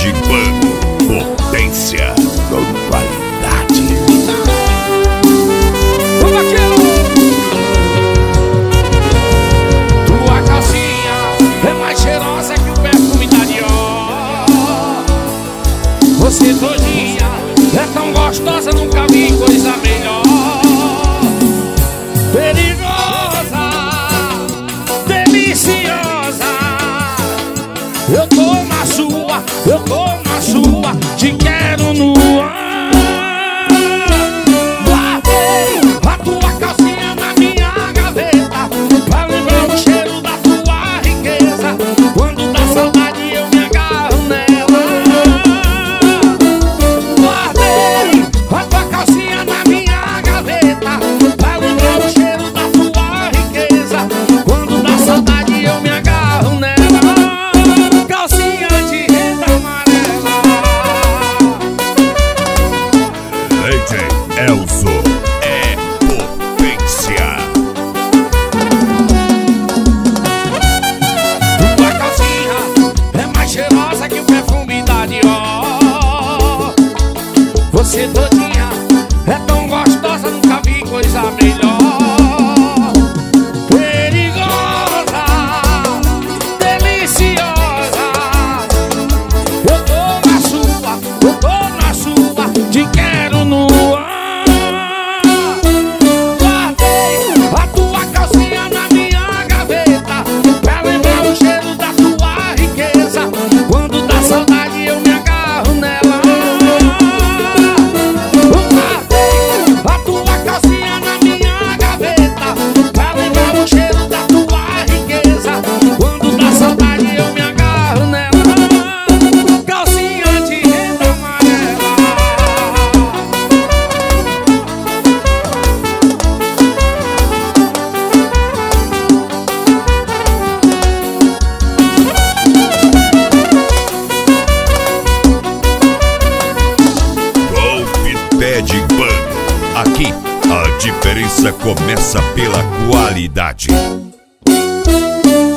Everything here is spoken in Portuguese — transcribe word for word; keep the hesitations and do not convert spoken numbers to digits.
de pano, potência com qualidade. Ô vaqueiro, tua calcinha é mais cheirosa que o perfume da Dior. Você todinha é tão gostosa, nunca vi coisa melhor. Perigosa, deliciosa, eu tô na sua, eu tô na sua, te quero nua. Guardei a tua calcinha na minha gaveta pra lembrar o cheiro da tua riqueza. Quando dá saudade eu me agarro nela. Guardei a tua calcinha na minha gaveta pra lembrar o cheiro da tua riqueza. Quando dá saudade eu me agarro nela. Calcinha de renda amarela. D J Elzo é potência. Tua calcinha é mais cheirosa que o perfume da Dior. Você todinha é tão gostosa, nunca vi coisa melhor. Perigosa, deliciosa, eu tô na sua, eu tô na sua, te quero nua. Guardei a tua calcinha na minha gaveta pra lembrar o cheiro da tua riqueza. Quando dá saudade eu me agarro nela. Guardei a tua calcinha na minha gaveta pra lembrar o cheiro da tua riqueza. Quando dá saudade eu me agarro nela. Calcinha de renda amarela. Golpe Pé de Pano. Aqui a diferença começa pela qualidade.